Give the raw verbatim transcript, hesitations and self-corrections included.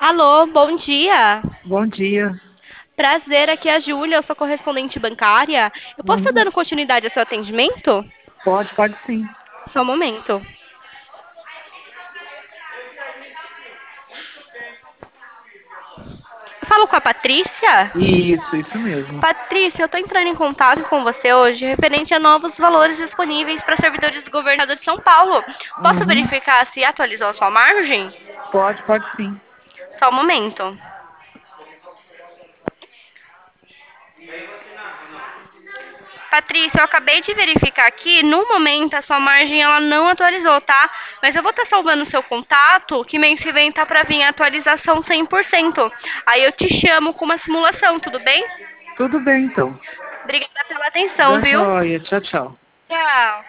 Alô, bom dia. Bom dia. Prazer, aqui é a Júlia, eu sou correspondente bancária. Eu posso estar Uhum. dando continuidade ao seu atendimento? Pode, pode sim. Só um momento. Eu falo com a Patrícia? Isso, isso mesmo. Patrícia, eu estou entrando em contato com você hoje referente a novos valores disponíveis para servidores do governador de São Paulo. Posso Uhum. verificar se atualizou a sua margem? Pode, pode sim. Só um momento. Patrícia, eu acabei de verificar aqui, no momento a sua margem ela não atualizou, tá? Mas eu vou estar salvando o seu contato, que mês que vem tá para vir a atualização cem por cento. Aí eu te chamo com uma simulação, tudo bem? Tudo bem, então. Obrigada pela atenção, Da viu? joia. Tchau, tchau. Tchau.